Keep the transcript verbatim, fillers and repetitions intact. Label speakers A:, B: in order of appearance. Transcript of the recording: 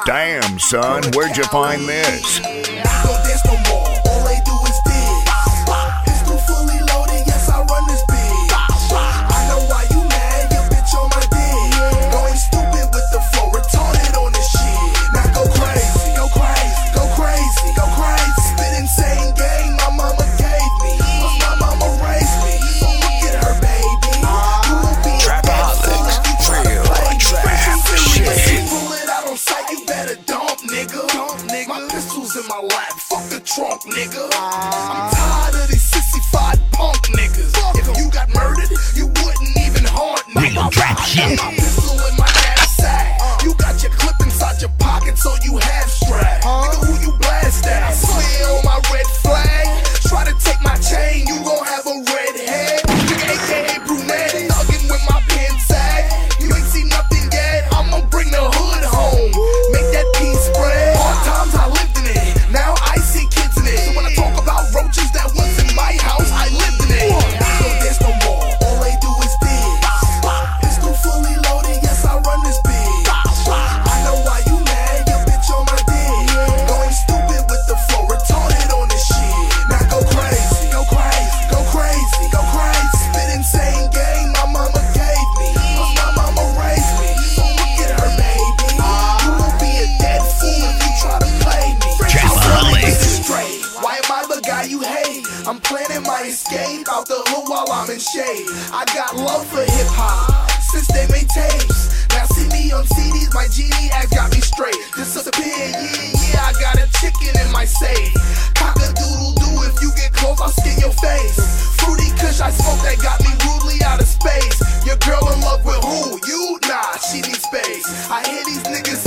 A: Damn, son, where'd you find this?
B: Don't dance no more, all they do is dig. Pistol fully loaded, yes, I run this big. I know why you mad, your bitch on my dick. Going stupid with the flow, retarded on this shit. Now go crazy, go crazy, go crazy, go crazy. Spit insane game my mama gave me. My mama raised me, so look at her, baby. You will be a bad fool if you try to play me. Pull it out on sight, you better dump, nigga. My pistol's in my lap, fuck the trunk, nigga. I'm tired of these sissy-fied punk niggas. If you got murdered, you wouldn't even haunt me.
C: Real trap shit.
B: My pistol in my knapsack. You got your clip inside your pocket, so you half strapped. Nigga, who you blast at? I swear on my red flag. Try to take my chain, you gon' have a red head. Nigga, A K A brunette, thuggin' with my pen sag. You ain't seen nothing yet, I'ma bring the hood home. Make that peace spread. Hard times I lived in it, now I see kids in it. So when I talk about roaches that was in my house, I lived in it. Don't dance no more, all they do is dig. Pistol fully loaded, yes, I run this big. I know why you mad, your bitch on my dick. Going stupid with the flow, retarded on this shit. Now go crazy, go crazy, go crazy, go crazy. Spit insane game my mama gave me. My mama raised me, so look at her, baby. You will be a dead fool if you try to play me.
C: Trapaholics.
B: Straight. Why am I the guy you hate? I'm planning my escape out the hood while I'm in shade. I got love for hip hop since they made tapes. Now see me on C Ds, my genie act got me straight. Disappear, yeah, yeah, I got a chicken in my safe. Cock-a-doodle-doo, if you get close, I'll skin your face. Fruity kush I smoke that got me rudely out of space. Your girl in love with who? You? Nah, she needs space. I hear these niggas